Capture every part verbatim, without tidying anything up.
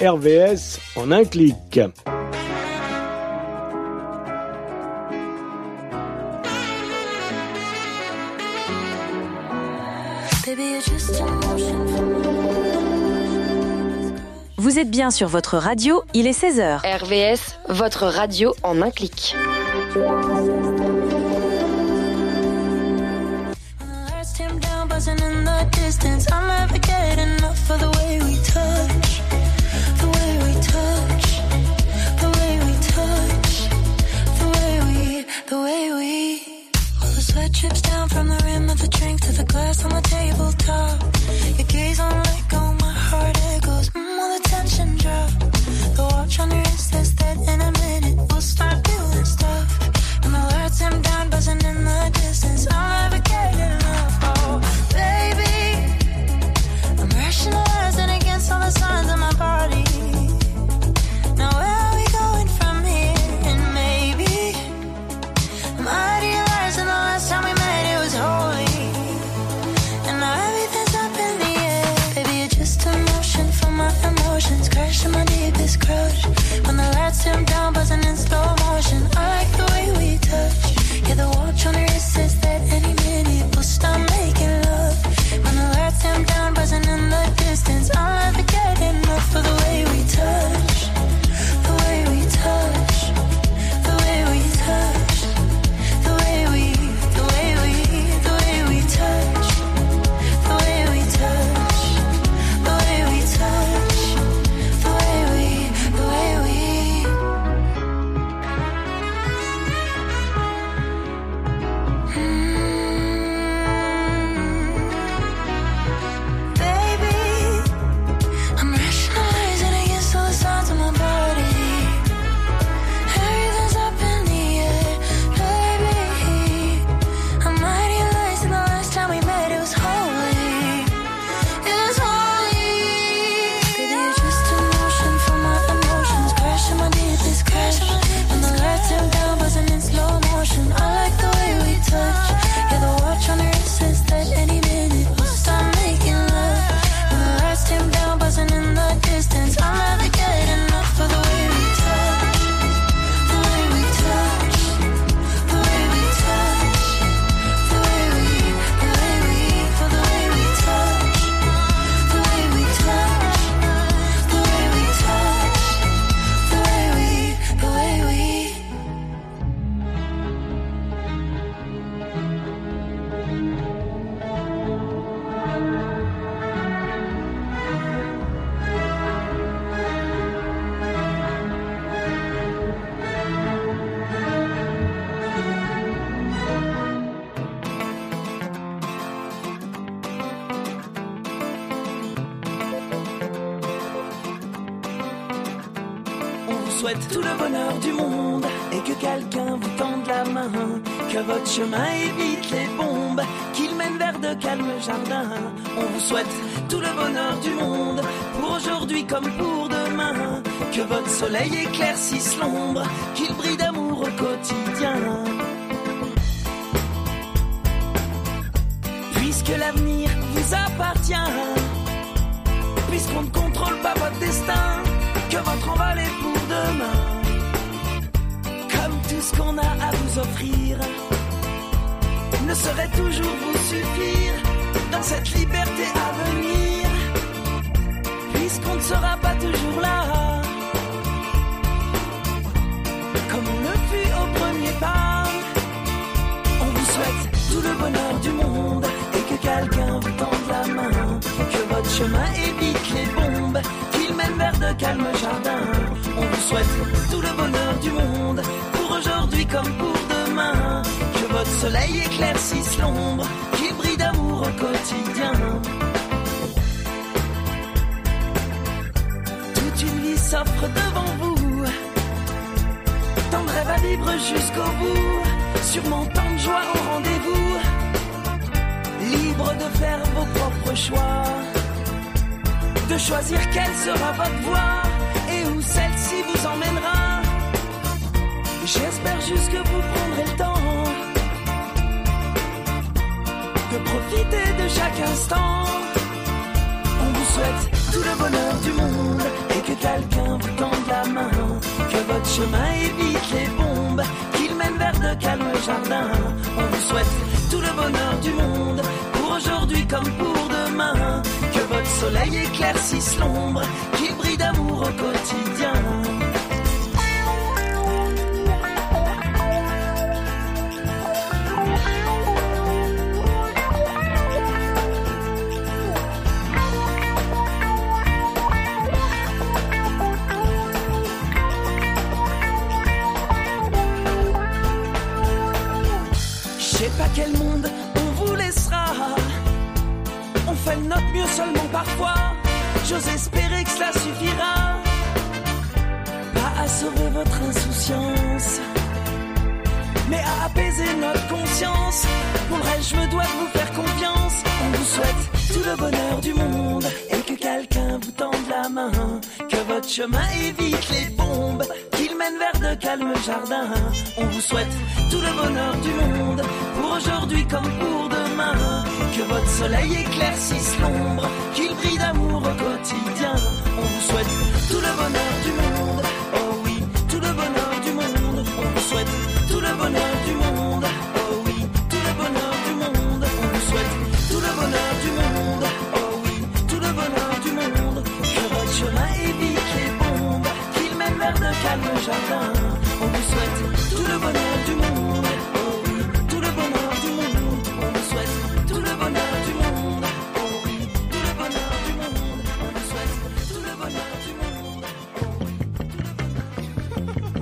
R V S en un clic. Vous êtes bien sur votre radio, il est seize heures. R V S, votre radio en un clic. Trips down from the rim of the drink to the glass on the tabletop. Your gaze on let go, my heart echoes. Mm, will the tension drop? The watch on your wrist says that in a minute we'll start doing stuff. And the lights dim down, buzzing in the distance. I'll never get enough. Oh, baby, I'm rationalizing against all the signs in my body. Now where are we going from here? And maybe I'm idealizing the last time we met, it was holy. And now everything's up in the air. Baby, you're just emotion for my emotions, crashing my deepest crush. When the lights dim down, buzzing in slow motion, I like the way we touch. Yeah, the watch on your wrist says that any minute we'll start making love. When the lights dim down, buzzing in the distance, I'll never get enough of the way we touch. The way we touch. The way we touch. The way we, the way we, the way we touch. The way we touch. The way we touch. The way we, the way we. Baby, I'm rationalizing against all the signs of my body. Everything's up in the air, baby. I'm idealizing the last time we met, it was holy. It was holy. Baby, you're just emotion for my emotions, crashing my deepest crash. When the lights dim down, buzzing in slow motion, I like the way we touch. Yeah, the watch on your wrist says that any minute we'll start making love. When the lights dim down, buzzing in the distance, I'll never get enough of the way we touch. The way we touch. The way we touch. The way we, the way we, for the way we touch. The way we touch. The way we touch. The way we, the way we. On vous souhaite tout le bonheur du monde et que quelqu'un vous tende la main, que votre chemin évite les bombes, qu'il mène vers de calmes jardins. On vous souhaite tout le bonheur du monde pour aujourd'hui comme pour demain, que votre soleil éclaircisse l'ombre, qu'il brille d'amour au quotidien. Puisque l'avenir vous appartient, puisqu'on ne contrôle pas votre destin, que votre envol est pour demain. Comme tout ce qu'on a à vous offrir ne saurait toujours vous suffire dans cette liberté à venir, puisqu'on ne sera pas toujours là, comme on le fut au premier pas. On vous souhaite tout le bonheur du monde et que quelqu'un vous tende la main, que votre chemin évite les bombes, qu'il mène vers de calmes jardins. On vous souhaite tout le bonheur du monde pour aujourd'hui comme pour demain, que votre soleil éclaircisse l'ombre, qu'il brille d'amour au quotidien. Toute une vie s'offre devant vous, tant de rêves à vivre jusqu'au bout, sûrement tant de joie au rendez-vous, libre de faire vos propres choix, de choisir quelle sera votre voie et où celle-ci vous emmènera. J'espère juste que vous prendrez le temps de profiter de chaque instant. On vous souhaite tout le bonheur du monde et que quelqu'un vous tende la main, que votre chemin évite les bombes, qu'il mène vers de calmes jardins. On vous souhaite tout le bonheur du monde, pour aujourd'hui comme pour demain, que votre soleil éclaircisse l'ombre, qu'il brille d'amour au quotidien. Je sais pas quel monde on vous laissera, on fait de notre mieux seulement parfois, j'ose espérer que cela suffira, pas à sauver votre insouciance, mais à apaiser notre conscience. Pour le reste je me dois de vous faire confiance. On vous souhaite tout le bonheur du monde, et que quelqu'un vous tende la main, que votre chemin évite les bombes, qu'il mène vers de calmes jardins. On vous souhaite tout le bonheur du monde, pour aujourd'hui comme pour demain, que votre soleil éclaircisse l'ombre, qu'il brille d'amour au quotidien. On vous souhaite tout le bonheur du monde, oh oui, tout le bonheur du monde. On vous souhaite tout le bonheur du monde, oh oui, tout le bonheur du monde. On vous souhaite tout le bonheur du monde, oh oui, tout le bonheur du monde, que votre chemin évite les bombes, qu'il mène vers de calmes jardins. On vous souhaite tout le bonheur du monde, oh oui, tout le bonheur du monde. On vous souhaite tout le bonheur du monde, oh oui, tout le bonheur du monde. On vous souhaite tout le bonheur du monde, oh oui, tout le bonheur.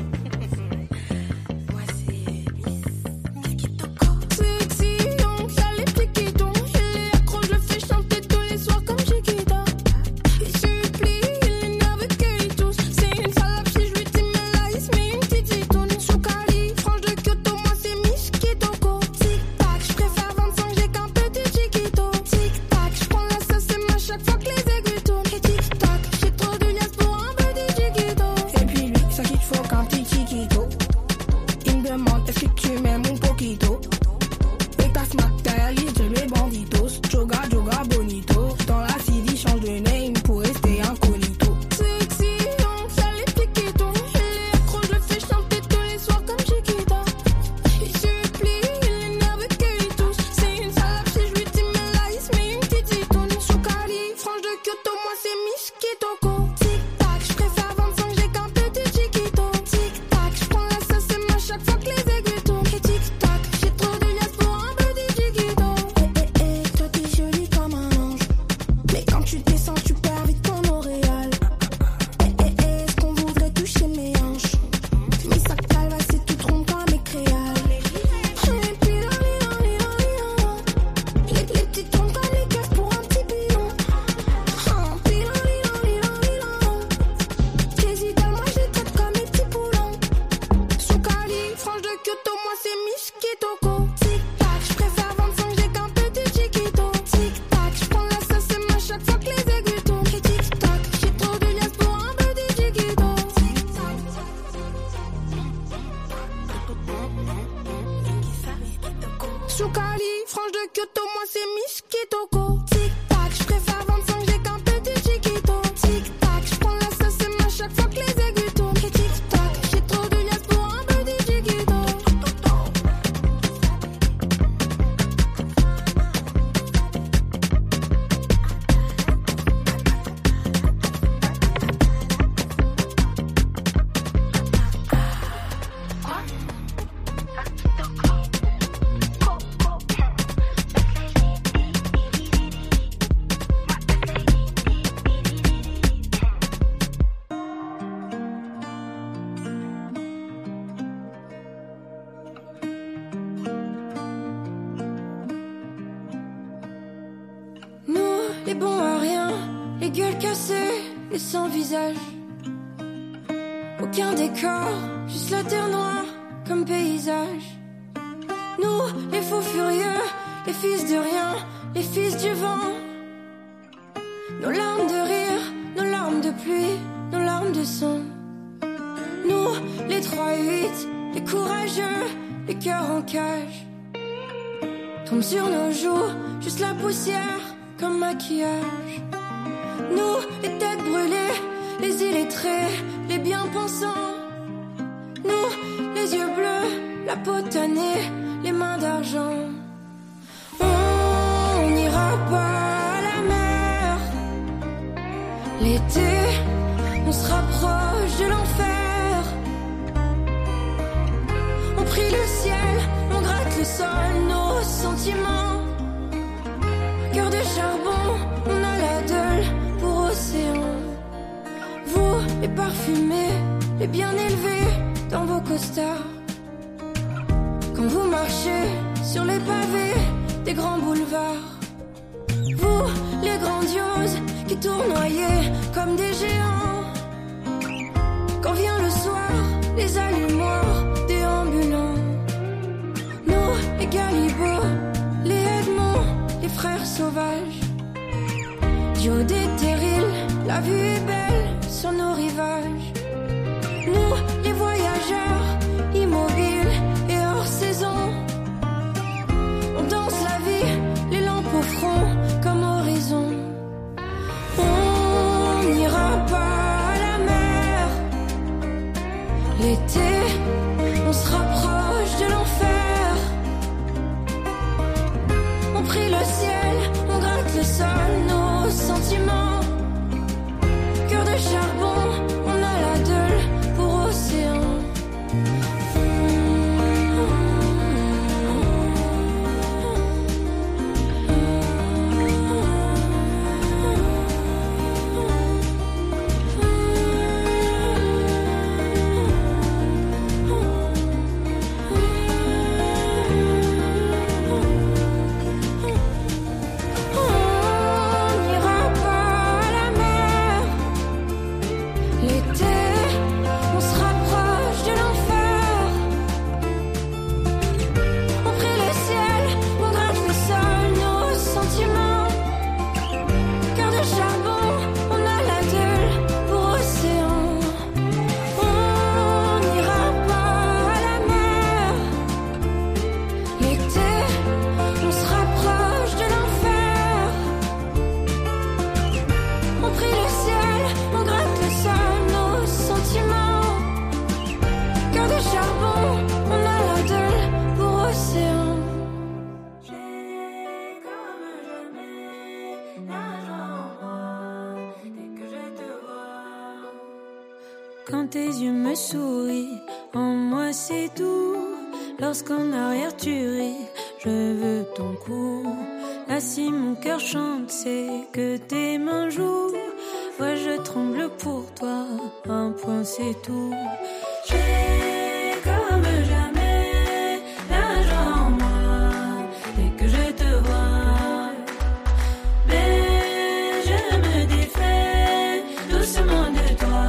Sexy, on ça les piquets, donc il est accro, je le fais chanter tous les soirs comme Chiquita. Il supplie, il est nerveux qu'il tousse. C'est une salope si je lui dis mais là il se met une petite zitoune. Sous Cali, franche de Kyoto, moi c'est Miss Kitoko. Tic tac, je préfère vingt-cinq, j'ai qu'un petit Chiquito. Tic tac, je prends la sauce et moi chaque fois que les aiguilles tournent. Et tic tac, j'ai trop de liasses pour un petit Chiquito. Et puis lui, ça qu'il faut qu'un petit Chiquito. Il me demande est-ce que tu m'aimes mon poquito. Et ta smart derrière lui, je lui banditos. Joga, joga, bonito. Dans la city, change de name pour rester incognito. Sexy, on ça les piquetons. Il est accro, je le fais chanter tous les soirs comme Chiquita. Il supplie, il est nerveux qu'il tousse. C'est une salope si je lui dis mais là il se met une petite zitoune. Sous Cali, franche de Kyoto, moi c'est Miss Kitoko. Tic tac, je préfère vingt-cinq, j'ai qu'un petit Chiquito. Tic tac, je prends la sauce et moi chaque fois que les aiguilles tournent. Et tic tac, j'ai trop de liasses pour un petit Chiquito. Eh eh eh, toi t'es jolie comme un ange, mais quand tu descends tu perds vite ton Montréal. Eh eh eh, est-ce qu'on voudrait toucher mes hanches? Mais ça calva, c'est tout rond comme mes créales. Et puis là, là, là, là, les, les petites tombent comme les keufs pour un petit billon. Ah, puis là, là, là, là, là. T'hésites à moi, je les traite comme mes petits poulons. Sous Cali, franche de Kyoto, moi c'est Miss Kitoko. Tic tac, je préfère vingt-cinq, j'ai qu'un petit Chiquito. Tic tac, je prends la sauce et moi chaque fois que les aiguilles tournent. Et tic tac, j'ai trop de liasses pour un petit Chiquito. Sous Cali, franche de Kyoto, moi c'est Miss Kitoko. Tic tac, je préfère vingt-cinq, j'ai qu'un petit Chiquito. Tic tac, je prends la sauce et moi chaque fois que les aiguilles tournent. Et tic tac, j'ai trop de liasses pour un petit Chiquito. Nous, les bons à rien, les gueules cassées, les sans visage. Aucun décor, juste la terre noire comme paysage. Nous, les faux furieux, les fils de rien, les fils du vent. Nos larmes de rire, nos larmes de pluie, nos larmes de sang. Nous, les trois huit, les courageux, les cœurs en cage. Tombe sur nos joues, juste la poussière comme maquillage. Nous, les têtes brûlées, les illettrés, les bien-pensants. Nous, les yeux bleus, la peau tannée, les mains d'argent. On n'ira pas à la mer. L'été, on se rapproche de l'enfer. On prie le ciel, on gratte le sol, nos sentiments. Cœur de charbon, on a la gueule pour océan. Vous, les parfumés, les bien élevés dans vos costards. Quand vous marchez sur les pavés des grands boulevards. Vous, les grandioses qui tournoyaient comme des géants. Quand vient le soir, les allumoirs déambulants. Nous, les galibots, les Edmonds, les frères sauvages. Yo des terrils, la vue est belle sur nos rivages. Nous, les voyageurs, immobiles et hors saison. On danse la vie, les lampes au front comme horizon. On n'ira pas à la mer. L'été, on se rapproche de l'enfer. On prie le ciel, on gratte le sol, nos sentiments. Cœur de charbon, on a la gueule pour océan. Quand tes yeux me sourient, en moi c'est tout. Lorsqu'en arrière tu ris, je veux ton cou. Là si mon cœur chante, c'est que tes mains jouent. Moi je tremble pour toi, un point c'est tout. J'ai comme jamais la joie en moi, dès que je te vois. Mais je me défais doucement de toi.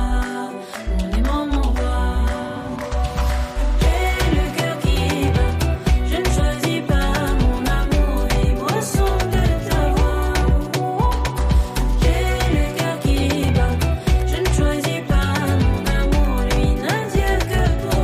Pour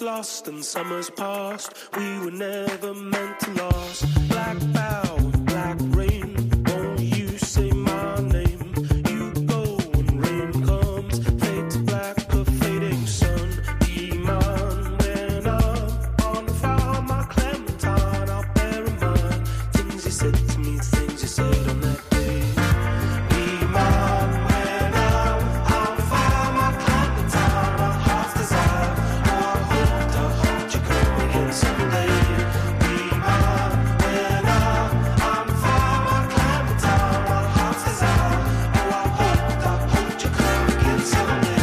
lost and summer's past. We were never meant to last. Black bow, black rain. Won't you say my name? You go when rain comes. Fade to black, a fading sun. Be mine when I'm on the farm. My Clementine, I'll bear in mind things you said to me, things you said on that day. Be mine when I'm on the farm. My Clementine, my heart's desire. Oh, I hope to hold you come again someday. Be mine when I'm on the farm. My Clementine, my heart's desire. Oh, I hope to hold you come again someday.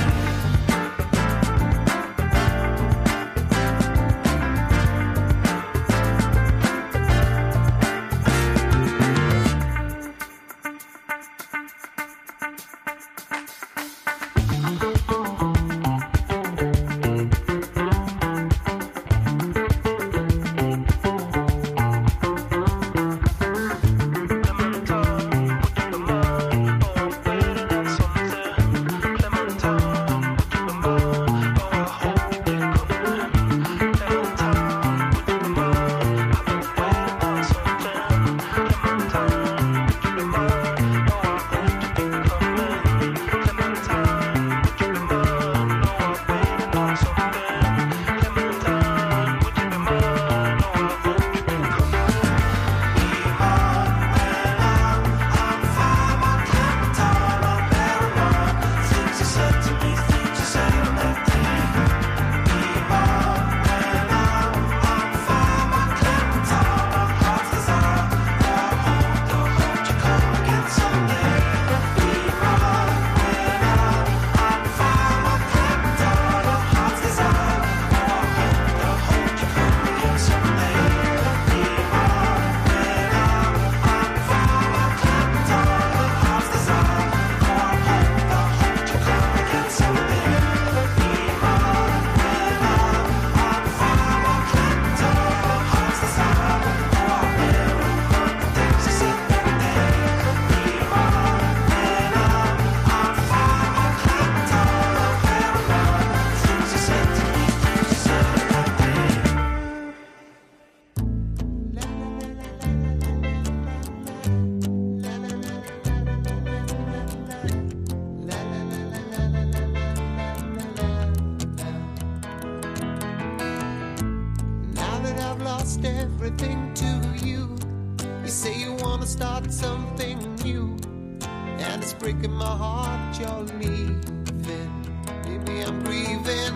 Now that I've lost everything to you, you say you wanna start something new, and it's breaking my heart you're leaving. Baby, I'm grieving,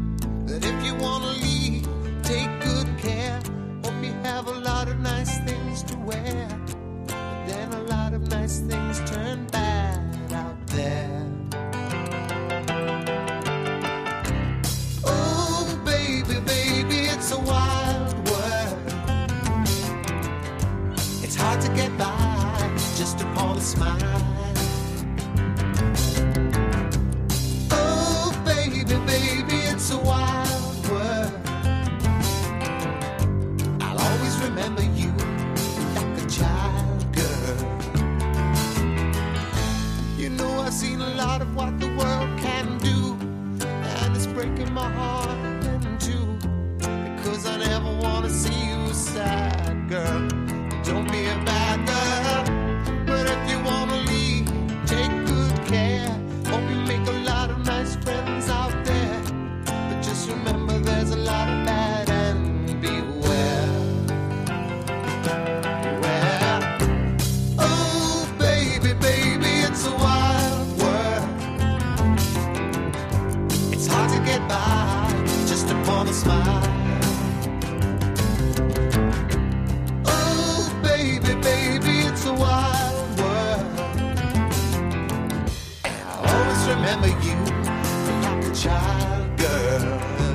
but if you wanna leave, take good care. Hope you have a lot of nice things to wear, but then a lot of nice things turn bad out there. Oh, baby, baby, it's a wild world. It's hard to get by just upon a smile. Oh, baby, baby, it's a wild world. I'll always remember you like a child, girl. You know I've seen a lot of what the world can do, and it's breaking my heart in two, because I never want to see you sad, girl. Don't be a bad girl, but if you want to leave, take good care. Hope you make a lot of nice friends out there, but just remember there's a lot of bad and beware. Beware. Oh, baby, baby, it's a wild world. It's hard to get by just upon a smile. Oh, baby, baby, it's a wild world. And I'll always remember you like a child, girl.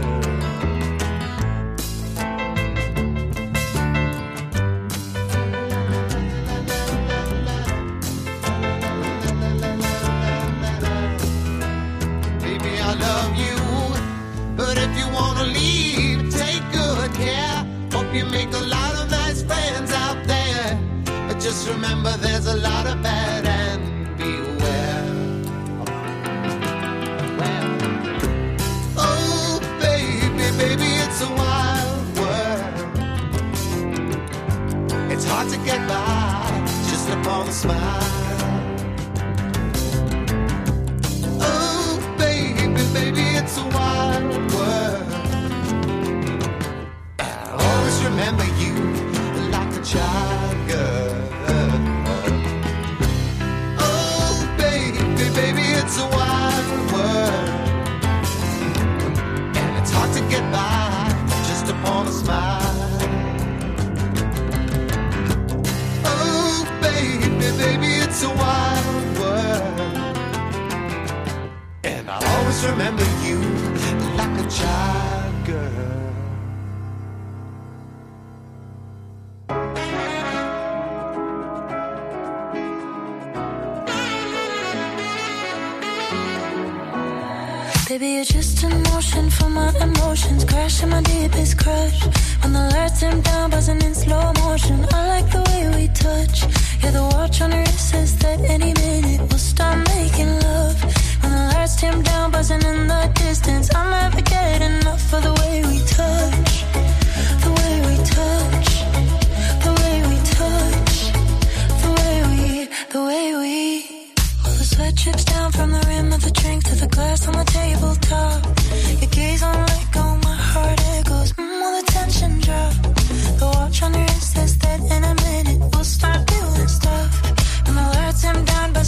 Baby, I love you, but if you wanna leave, take good care. Hope you make a lot of nice friends out there, but just remember there's a lot of bad and beware. Oh, baby, baby, it's a wild world. It's hard to get by just upon a smile. Oh, baby, baby, it's a wild world. I'll always remember you like a child girl. Oh, baby, baby, it's a wild world. And it's hard to get by just upon a smile. Oh, baby, baby, it's a wild world. And I'll always remember you like a child girl. Baby, you're just an ocean for my emotions, crashing my deepest crush. When the lights dim down, buzzing in slow motion. I like the way we touch. Yeah, the watch on your wrist says that any minute we'll start making love. When the lights dim down, buzzing in the distance, I'll never get enough of the way we touch. The way we touch. The way we touch. The way we, the way we. Well, the sweat drips down from the rim of the drink to the glass on the tabletop. Your gaze on let go, my heart echoes. Mmm, will the tension drop? The watch on your wrist says that in a minute we'll start doing stuff. And the lights dim down, but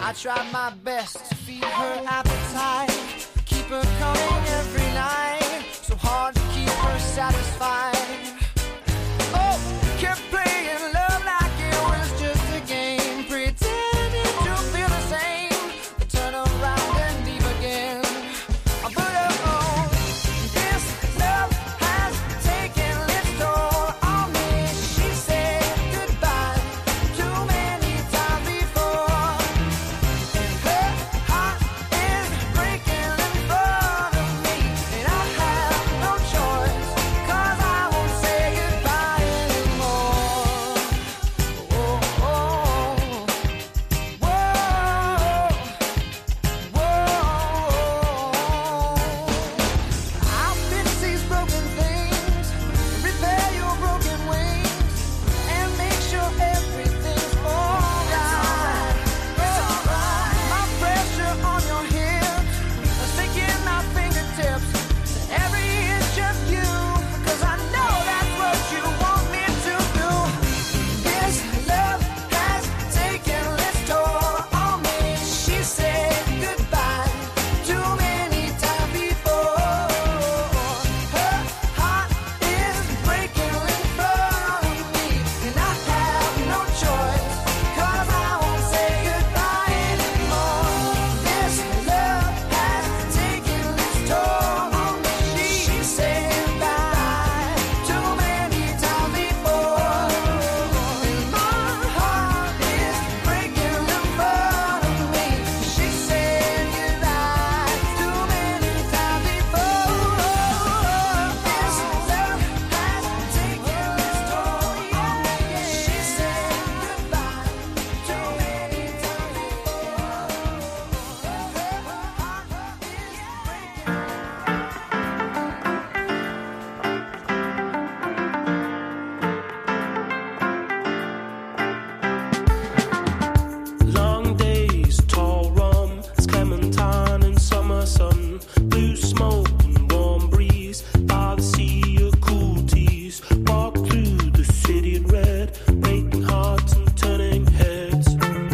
I tried my best to feed her appetite, keep her coming every night, so hard to keep her satisfied. Oh, kept playing love like it was just a game, pretending to feel the same, but turn around and leave again. But oh, this love has taken its toll on me. She said goodbye too many times before, and her heart is breaking in front of me, and I have no choice, 'cause I won't say goodbye anymore. Oh, oh, whoa, whoa. I'll fix these broken things, repair your broken wings, and make sure everything's alright. It's alright. My pressure on your hips, sinking my fingertips, every inch of you, 'cause I know that's what you want me to do. This love has taken its toll on me. She said goodbye too many times before. Her heart is breaking in front of me, and I have no choice, 'cause I won't say goodbye anymore. This love has taken its toll on me. She said goodbye too many times before, and my heart is breaking in front of me. She said goodbye too many times before. This love has taken its toll on me. She said goodbye too many times Long days, tall rum, clementine and summer sun, blue smoke and warm breeze, by the sea of cool teas. Walk through the city in red, breaking hearts and turning heads.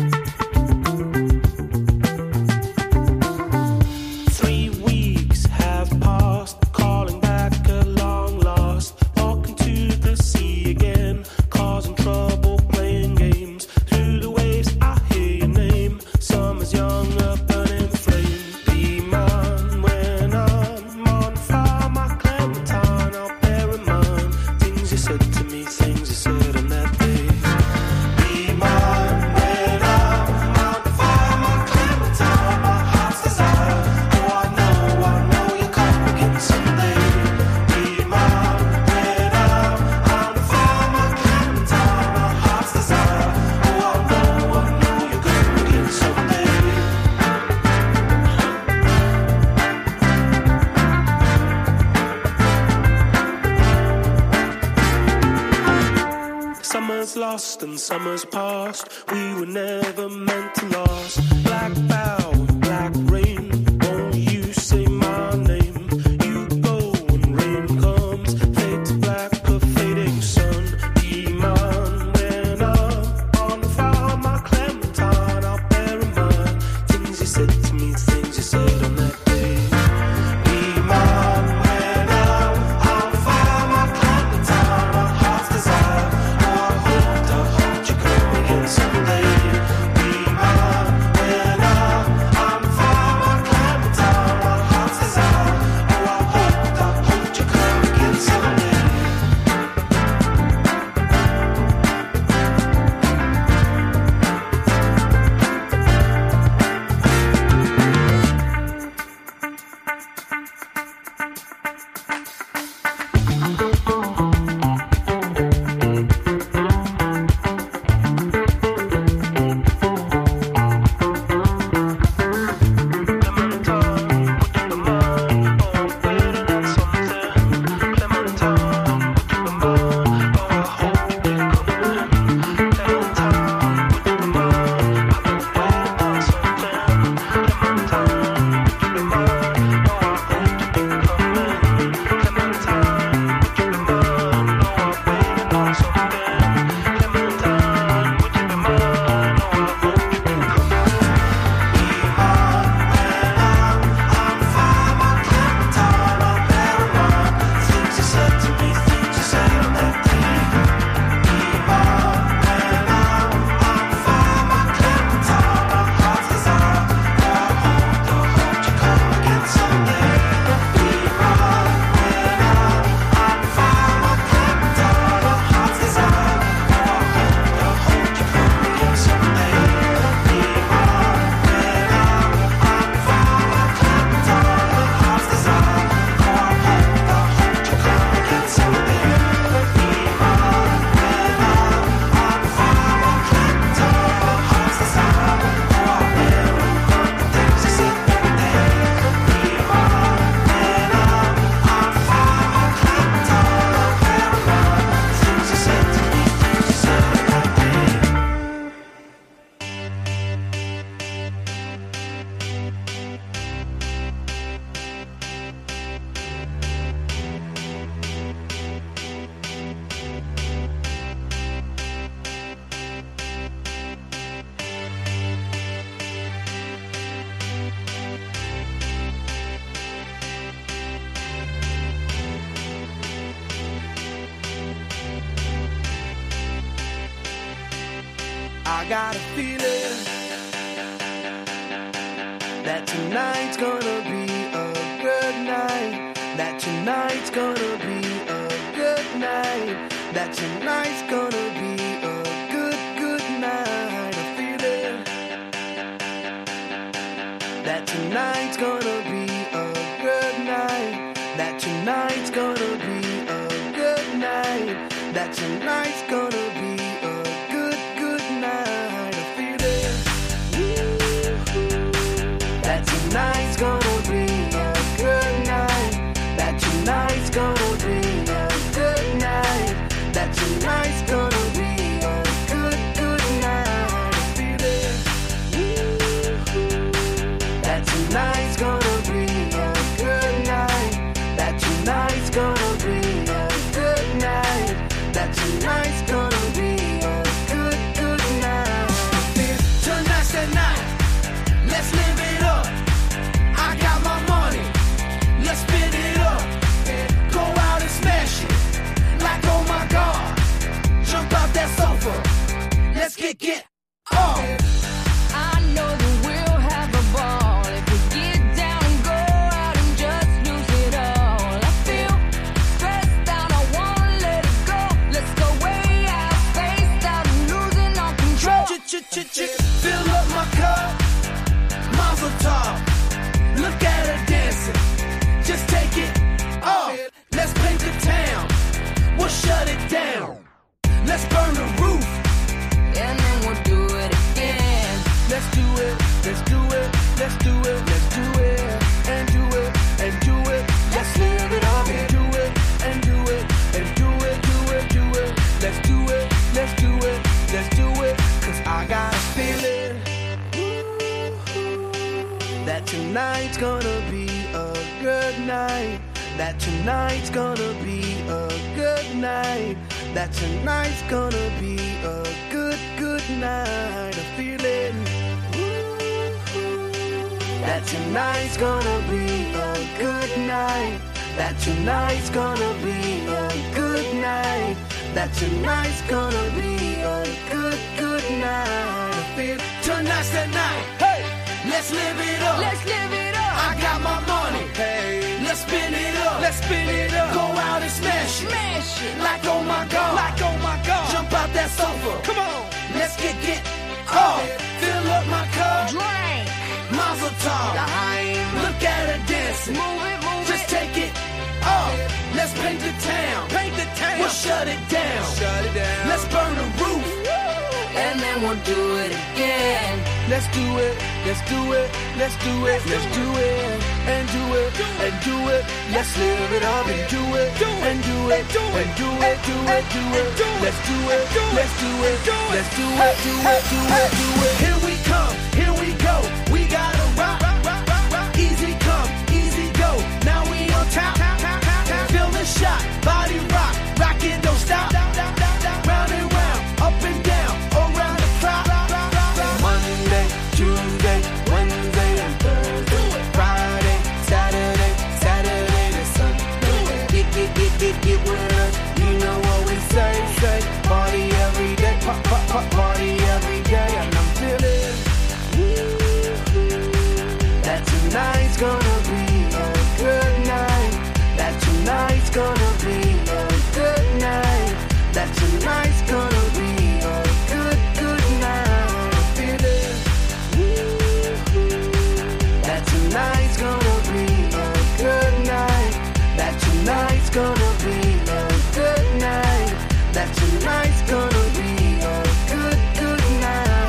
Three weeks have passed, calling back a long lost. Walking to the sea again, causing trouble, playing games. Through the waves, I hear your name. Summer's young, a burning flame. Be mine when I'm on fire, my clementine. I'll bear in mind things you said to me, things you said on that day. Be mine when I'm on fire, my clementine. My heart's desire. Oh, I know, I know you'll come again someday. Be mine when I'm on fire, my clementine. My heart's desire. Oh, I know, I know you'll come again someday. Summer's lost and summer's past. We were never meant to last. Black bow, black rain. Won't you say my name? You go when rain comes. Fade to black, a fading sun. Be mine when I'm on fire, my clementine. I'll bear in mind things you said to me, things you said on that day. Be mine when I'm on fire, my clementine. My heart's desire. Oh, I hope, I hope you come again someday. Be mine when I got a feeling that tonight's gonna be a good night. That tonight's gonna be a good night. That tonight's gonna be a good, good night. A feeling that tonight's gonna be a good night. That tonight's gonna be a good night. That tonight's gonna be a good, good night. A feeling that tonight's gonna be a good night. That tonight's gonna be a good night. That tonight's gonna be a good, good night. A feeling that tonight's gonna be a good night. That tonight's gonna be a good night. That tonight's gonna be a good, good night. Tonight's the night. Let's live it up. I got my money. Let's spin it up. Go out and smash it. Like oh my God. Jump out that sofa. Let's get get off. I know that we'll have a ball if we get down and go out and just lose it all. I feel stressed out, I wanna let it go. Let's go way out, spaced out and losing all control. Fill up my cup, Mazel tov. Look at her dancing, just take it off. Let's paint the town, we'll shut it down. Let's burn the roof, And then we'll do it again. let's do it, let's do it, let's do it, let's do it, and do it, and do it. Let's live it up and do it, and do it, and do it, do it, do it. Let's do it, let's do it, let's do it. Cause I got a feeling that tonight's gonna be a good night. That tonight's gonna be a good night. That tonight's gonna be a good, good night. A feeling that tonight's gonna be a good night. That tonight's gonna be a good night. That tonight's gonna be a good, good night. I feel tonight's the night. Hey, let's live it up. Let's live it up. I got my money. Hey, let's spin it up. Let's spin it up. Go out and smash it. Smash it. Like oh my God. Like oh my God. Jump out that sofa. Come on. Let's get get off. Fill up my cup. Drink. Mazel tov. Look at her dancing. Move it, move Just it. take it off. Let's paint the town. Paint the town. We'll shut it down. Shut it down. Let's burn the roof. And then we'll do it again. Let's do it. Let's do it. Let's do it. Let's do it. And do it. And do it. Let's live it up and do it. And do it. And do it. Do it. Do it. Let's do it. Let's do it. Let's do it. Do it. Do it. Do it. Here we come. Here we go. We gotta rock. Easy come. Easy go. Now we on top. Feel the shot. Body rock. Rock it. Don't stop. Round and round. Up and down. Around the clock. Monday, Tuesday, Wednesday, and Thursday. Friday, Saturday, Saturday to Sunday. Get, get, get, get, get with us. You know what we say, say. Party every day. Pop, pop, pop, party every day. And I'm feeling that tonight's gonna be a good night. That tonight's gonna be a good night. That tonight's gonna be a good, good night. I'm feeling that tonight's gonna be a good night. That tonight's gonna be a good night. That tonight's gonna be a good, good night.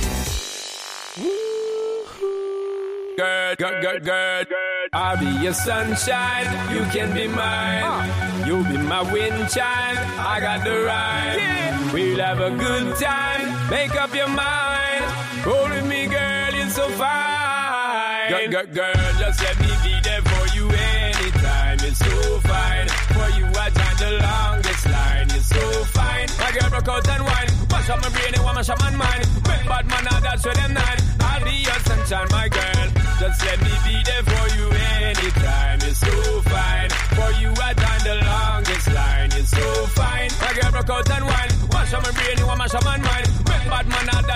Good, good, good, good. I'll be your sunshine, you can be mine. You'll be my wind chime, I got the rhyme. Yeah. We'll have a good time, make up your mind. Roll with me, girl, you're so fine. Girl, girl, girl, just let me be there for you anytime. You're so fine. For you, I join the longest line. You're so fine. My girl broke out and wine. Mash up my brain and mash up my mind. Make bad man, now that's where them nine. I'll be your sunshine, my girl. Just let me be there for you anytime. You're so fine. For you, I join the longest line. You're so fine. My girl broke out and wine. Mash up my brain and mash up my mind. Make bad man, now that's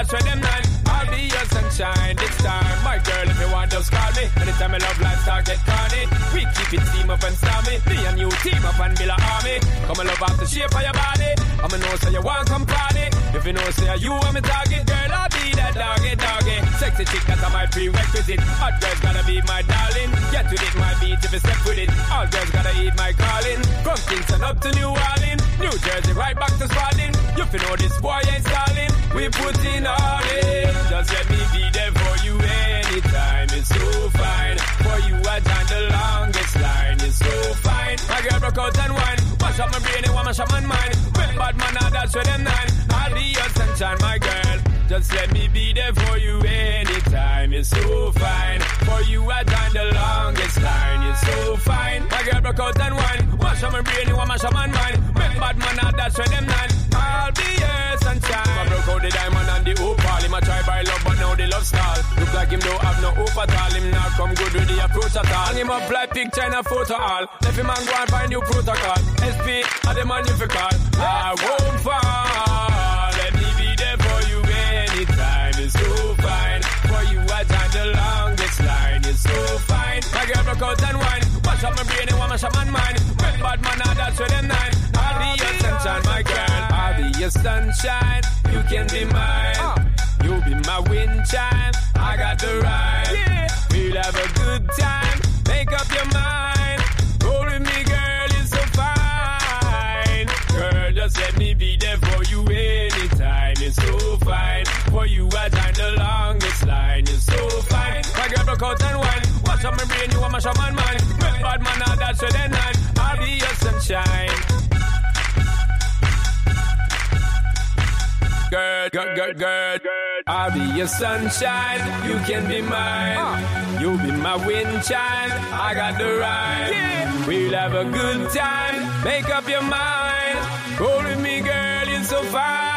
that's where them nine. I'll be your sunshine this time. My girl, if you want, just call me. Anytime my love life start get corny, we keep it team up and stormy. Me and you team up and build a army. Come and love off the shape of your body. I'ma know say you want come party. If you know say you want me target, girl, I'll be that doggy doggy. Sexy chick, that's my prerequisite. Hot girls gotta be my darling. Get with it, my beat if you step with it. All girls gotta eat my calling. From Kingston up to New Orleans, New Jersey right back to Spalding. You fi know this boy ain't stalling. We put in all in. Just let me be there for you anytime. It's so fine. For you I join the longest line. It's so fine. My girl broke out and wine. Wash up my brain and wash up my mind. Well, bad man, now that's where them nine. I'll be your sunshine, my girl. Just let me be there for you anytime. It's so fine. For you I join the longest line. It's so fine. My girl broke out and wine. Wash up my brain and wash up my mind. Well, bad man, now that's where them nine. I'll be your sunshine. I broke out the diamond and the opal. Him a try by love, but now the love stall. Look like him don't have no hope at all. Him not come good with the approach at all. Hang him up like picture in a photo all. Left him and go and find new protocol. S P are the man you fi call. I won't fall. Let me be there for you anytime. It's so fine. For you I join the longest line. It's so fine. My girl broke out and wine. Wash up my brain and wash up my mind. Well, bad man, now that's where them nine. I'll be your sunshine, my girl. I'll be your sunshine. You can be mine. Uh. You'll be my wind chime. I got the ride. Yeah. We'll have a good time. Make up your mind. Roll with me, girl. It's so fine. Girl, just let me be there for you anytime. It's so fine. For you, I join the longest line. It's so fine. My girl broke out and wine. Wash up my brain, you want my shaman mind. Well, bad man, now that's where they nine. I'll be your sunshine. Girl, girl, girl, girl. I'll be your sunshine, you can be mine. Uh. You'll be my wind chime, I got the ride. Yeah. We'll have a good time, make up your mind. Roll with me, girl, it's so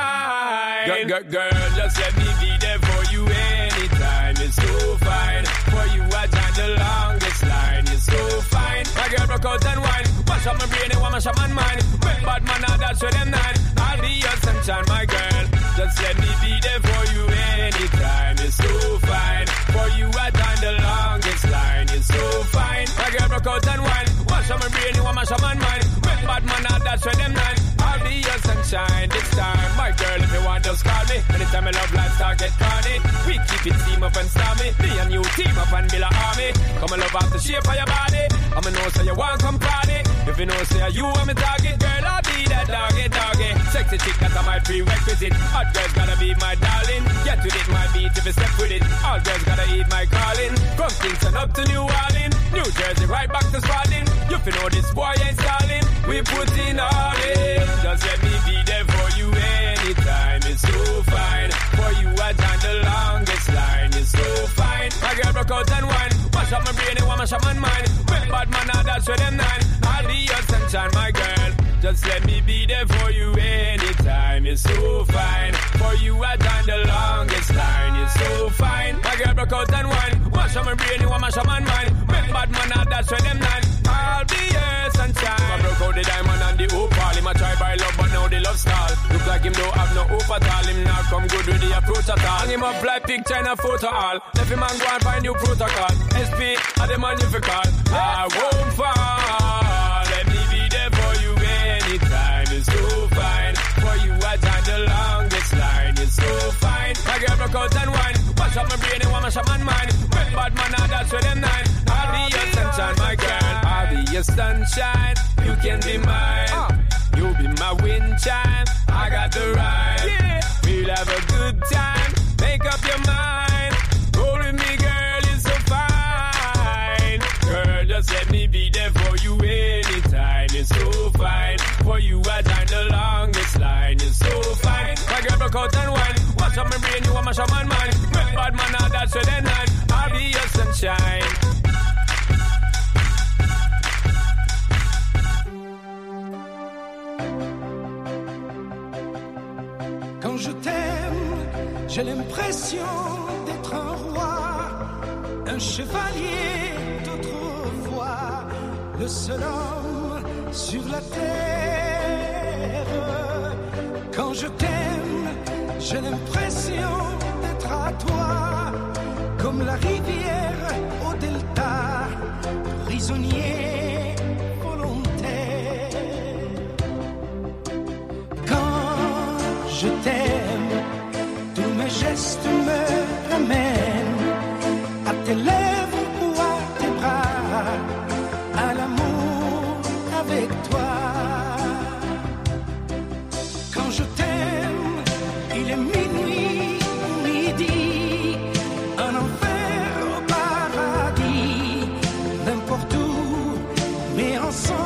fine. Girl, girl, girl, just let me be there for you anytime. It's so fine. For you, I join the longest line. It's so fine. My girl broke out and wine. Wash up my brain and wash up my mind. Well, bad man, now that's where them nine. I'll be your sunshine, my girl. Just let me be there for you anytime. It's so fine. For you I join the longest line. It's so fine. My girl broke out and wine. Wash up my brain and wash up my mind. Well, bad man, now that's where them nine. I'll be your sunshine this time. My girl, if you want, just call me. Anytime my love life start get corny, we keep it team up and stormy. Me and you team up and build a army. Come and love off the shape of your body. I'ma know say you want come party. If you know say you want me target, girl, I'll be that doggy doggy. Sexy chick, that's my prerequisite. Hot girls gotta be my darling. Get with it, my beat if you step with it. All girls gotta eat my calling. From Kingston up to New Orleans, New Jersey right back to Spalding. You fi know this boy ain't stalling. We put in all in. Just let me be there for you anytime. It's so fine. For you I join the longest line. It's so fine. My girl broke out and wine. Wash up my brain and wash up my mind. Well, bad man, now that's where them nine. I'll be your sunshine, my girl. Just let me be there for you anytime. It's so fine. For you I join the longest line. It's so fine. My girl broke out and wine. Wash up my brain and wash up my mind. Well, bad man, now that's where them nine. I'll be your sunshine. I broke out the diamond and the opal. Him a try by love, but now the love stall. Look like him don't have no hope at all. Him not come good with the approach at all. Hang him up like picture in a photo all. Left him and go and find new protocol. S P are the man you fi call. I won't fall. Let me be there for you anytime. It's so fine. For you I join the longest line. It's so fine. My girl broke out and wine. Wash up my brain and wash up my mind. Well, bad man, now that's where them nine. I'll be your sunshine, my girl. I'll be your sunshine. You can be mine. Uh. You'll be my wind chime. I got the ride. Yeah. We'll have a good time. Make up your mind. Roll with me, girl, it's so fine. Girl, just let me be there for you anytime. It's so fine. For you I join the longest line. It's so fine. My girl broke out and wine. Wash up my brain, you want my shaman mind. Well, bad man, now that's where they nine. I'll be your sunshine. Quand je t'aime, j'ai l'impression d'être un roi, un chevalier d'autrefois, le seul homme sur la terre. Quand je t'aime, j'ai l'impression toi, comme la rivière au delta, prisonnier volontaire. Quand je t'aime, tous mes gestes me ramènent à tes lèvres ou à tes bras, à l'amour avec toi. Quand je t'aime, il est minuit ou midi, un enfer au paradis, n'importe où, mais ensemble.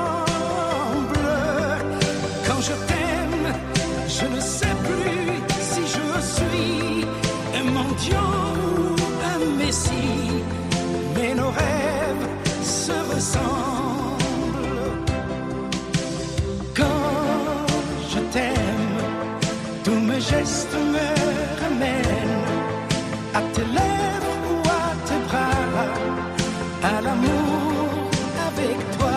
Quand je t'aime, je ne sais plus si je suis un mendiant ou un messie, mais nos rêves se ressemblent. Quand je t'aime, tous mes gestes me ramènent à tes lèvres ou à tes bras, à l'amour avec toi.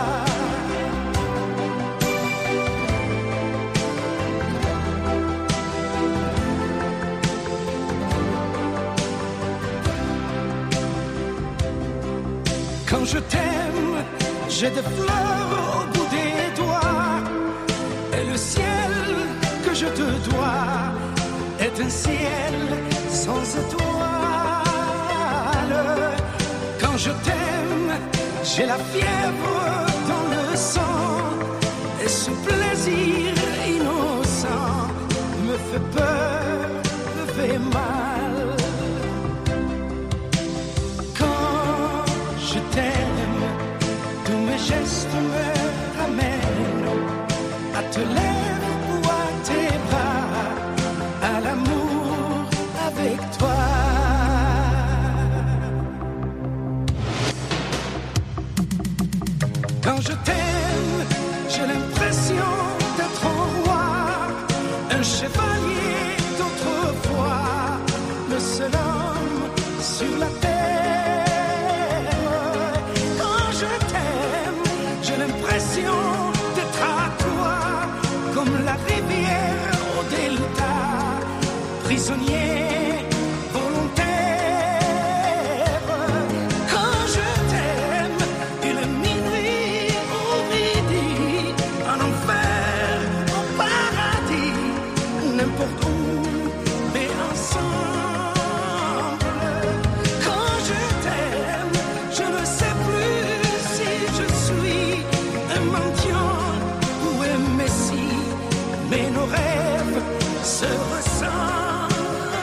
Quand je t'aime, j'ai des fleurs au bout des doigts, et le ciel que je te dois est un ciel sans étoiles. Quand je t'aime, j'ai la fièvre dans le sang, et ce plaisir innocent me fait peur, me fait mal. Quand je t'aime, tous mes gestes me ramènent à te lèvres ou à tes bras, à l'amour avec toi. Quand je t'aime, j'ai l'impression d'être un roi, un chevalier d'autrefois, le seul homme sur la terre. Quand je t'aime, j'ai l'impression d'être à toi, comme la rivière au delta, prisonnier volontaire. Quand je t'aime, il est minuit ou midi, un enfer au paradis, n'importe où, mais ensemble. Quand je t'aime, je ne sais plus si je suis un mendiant ou un messie, mais nos rêves se ressemblent.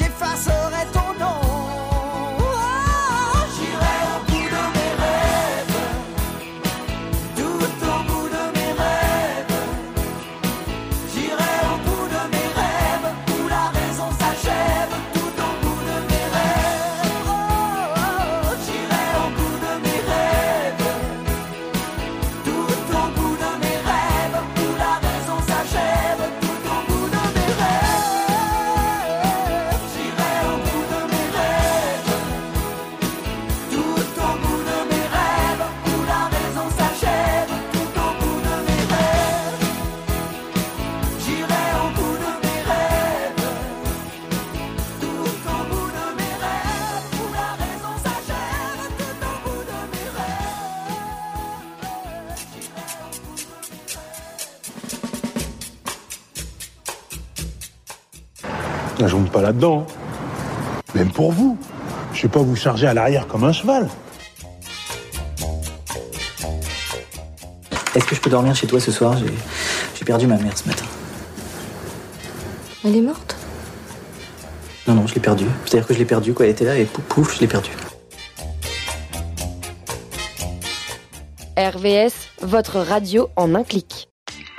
j'effacerai ton nom. J'irai au bout de mes rêves, tout au bout de mes rêves. J'irai au bout de mes rêves, où la raison s'achève, tout au bout de mes rêves. Oh, oh, oh. J'irai au bout de mes rêves, tout au bout de mes rêves, où la raison s'achève, tout au bout de mes rêves. J'irai au bout de mes rêves, tout au bout de mes rêves, où la raison s'achève, tout au bout de mes rêves. J'irai au bout de mes rêves, tout au bout de mes rêves, où la raison s'achève, tout au bout de mes Là, je monte pas là-dedans. Même pour vous. Je vais pas vous charger à l'arrière comme un cheval. Est-ce que je peux dormir chez toi ce soir? J'ai, j'ai perdu ma mère ce matin. Elle est morte? Non, non, je l'ai perdue. C'est-à-dire que je l'ai perdue, quoi. Elle était là et pouf, pouf, je l'ai perdue. R V S, votre radio en un clic.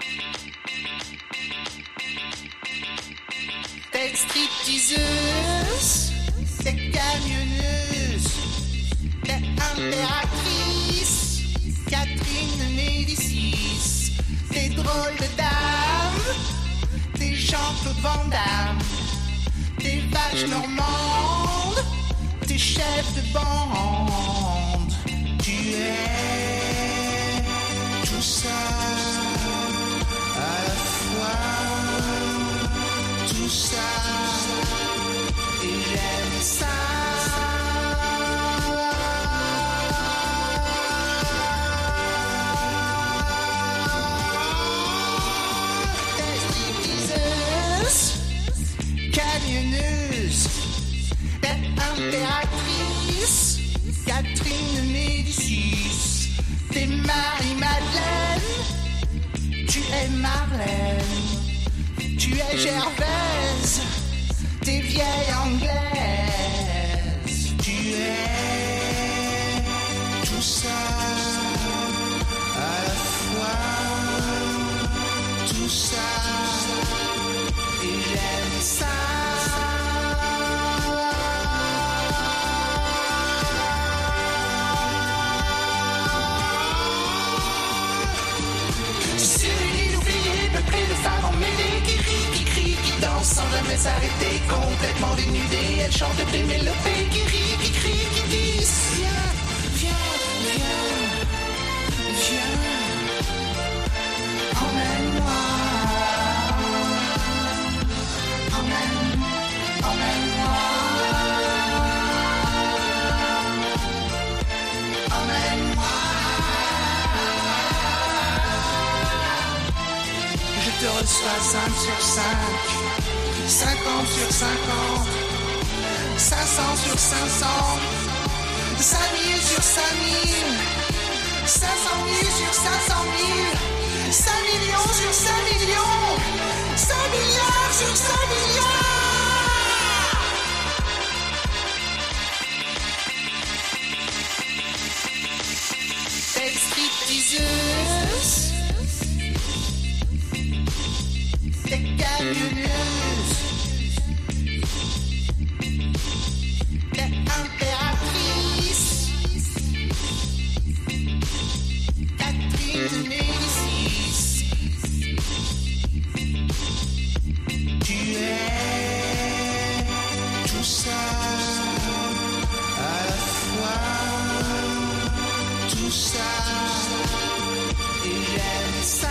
T'es stripteaseuse, t'es camionneuse, t'es impératrice, Catherine de Médicis, t'es drôle de dame, t'es Jean-Claude Van Damme, t'es vache normande, t'es chef de bande, tu es tout ça à la fois. Tout ça, et j'aime ça. T'es stripteaseuse, camionneuse, t'es impératrice, Catherine de Médicis, t'es Marie-Madeleine, tu es Marlène. Tu es Gervaise, t'es vieille anglaise. Tu es tout ça à la fois. Tout ça, et j'aime ça. Sur une île oubliée, peuplée de femmes emmêlées qui rient, qui crient, qui dansent sans jamais s'arrêter, complètement dénudées. Elles chantent des mélopées qui rient, qui crient, qui disent viens, viens, viens, viens, emmène-moi, emmène, emmène-moi, emmène-moi. Je te reçois cinq sur cinq, cinquante sur cinquante, cinq cents sur cinq cents, cinq mille sur cinq mille, cinq cent mille sur cinq cent mille, cinq millions sur cinq millions, cinq milliards sur cinq milliards. T'es stripteaseuse, t'es camionneuse, t'es impératrice, Catherine de Médicis. Tu es tout ça à la fois. Tout ça, et j'aime ça.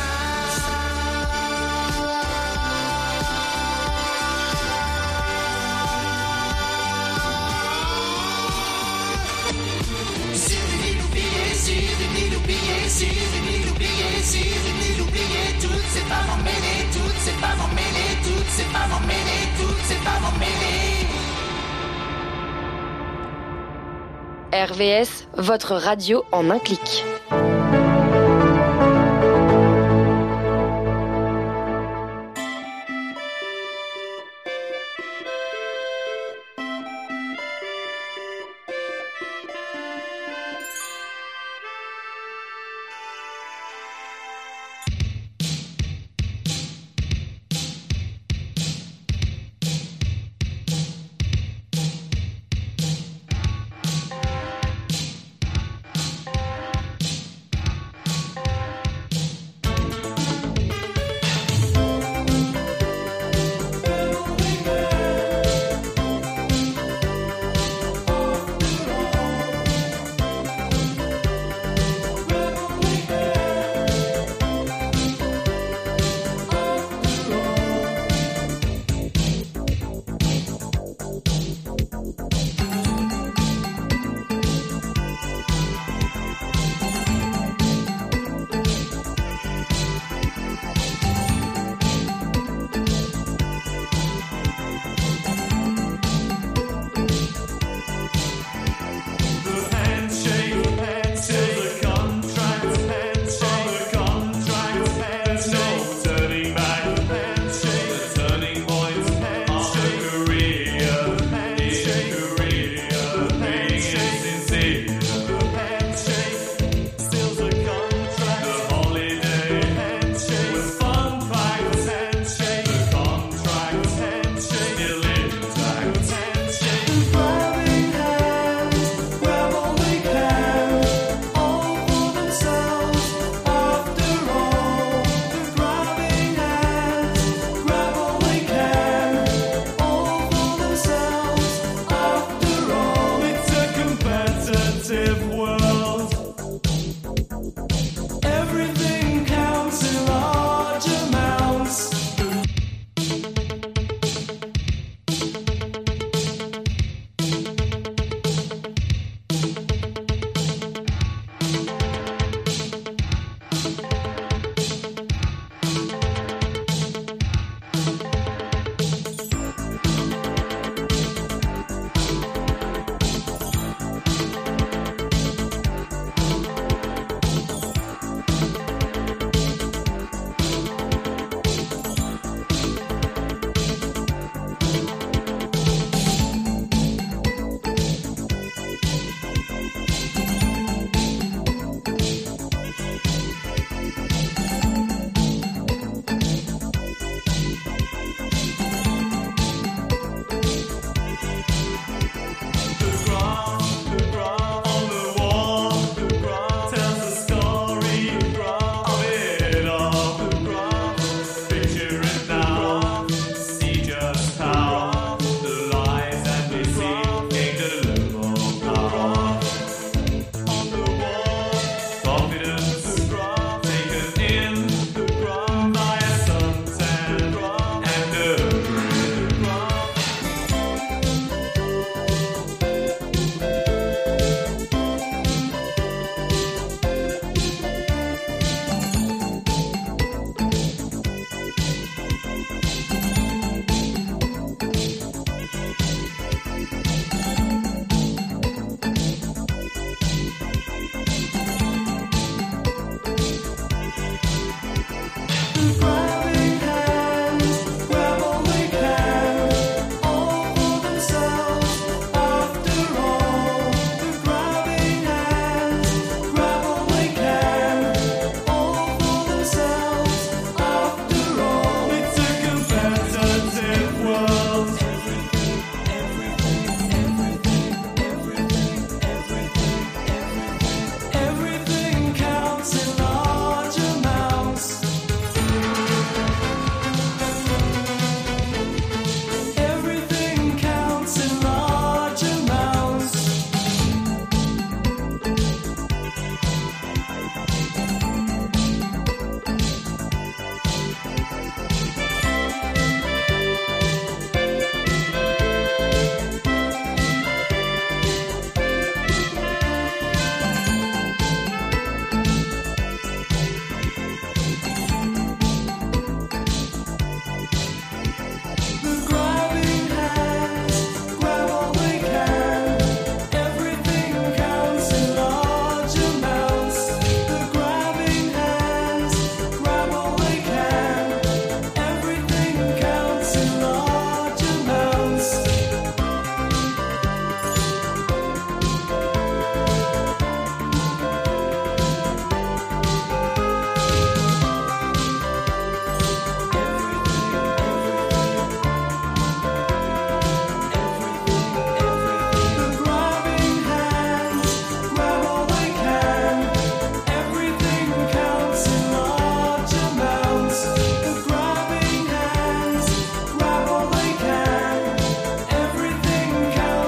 Sur une île oubliée, sur une île oubliée, toutes ces femmes emmêlées, toutes ces femmes emmêlées, toutes ces femmes emmêlées, toutes ces femmes emmêlées. R V S, votre radio en un clic.